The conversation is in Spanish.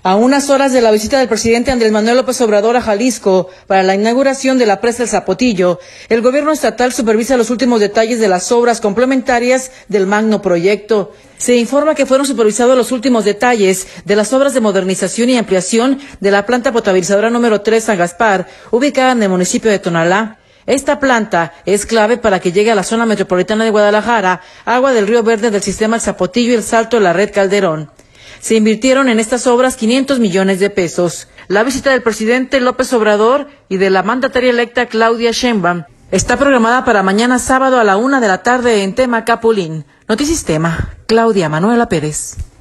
A unas horas de la visita del presidente Andrés Manuel López Obrador a Jalisco para la inauguración de la presa El Zapotillo, el gobierno estatal supervisa los últimos detalles de las obras complementarias del magno proyecto. Se informa que fueron supervisados los últimos detalles de las obras de modernización y ampliación de la planta potabilizadora número 3 San Gaspar, ubicada en el municipio de Tonalá. Esta planta es clave para que llegue a la zona metropolitana de Guadalajara agua del río Verde del sistema El Zapotillo y el Salto de la red Calderón. Se invirtieron en estas obras 500 millones de pesos. La visita del presidente López Obrador y de la mandataria electa Claudia Sheinbaum está programada para mañana sábado a la 1 de la tarde en Tema Capulín. Notisistema, Claudia Manuela Pérez.